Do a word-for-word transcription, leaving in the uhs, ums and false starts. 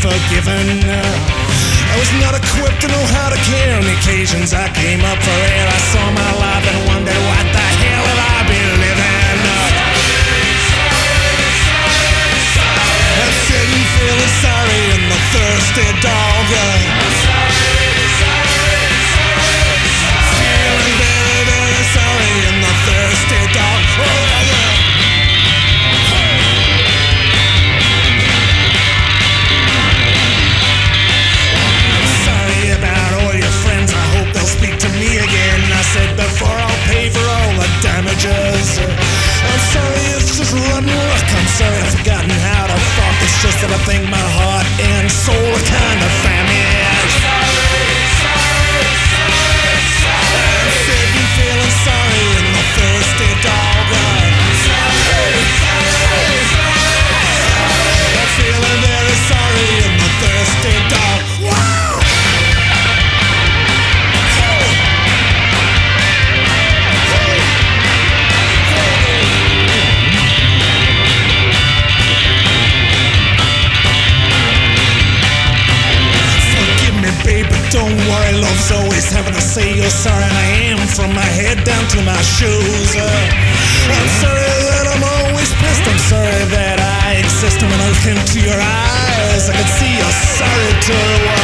forgiven. I was not equipped to know how to care on the occasions I came up for air. I saw my life and wondered what the hell have I been living. I'm sitting feeling sorry and the thirsty dog. Feeling very, very sorry and the thirsty dog. Oh, yeah. I said before I'll pay for all the damages. I'm sorry, it's just rotten luck. I'm sorry I've forgotten how to fuck. It's just that I think my heart and soul are kind of famished. I'm sitting feeling sorry and the thirsty dog. I'm feeling very sorry and the thirsty dog. Wow! Don't worry, love's always having to say you're sorry. And I am from my head down to my shoes. uh, I'm sorry that I'm always pissed. I'm sorry that I exist. And when I look into your eyes I can see you're sorry too.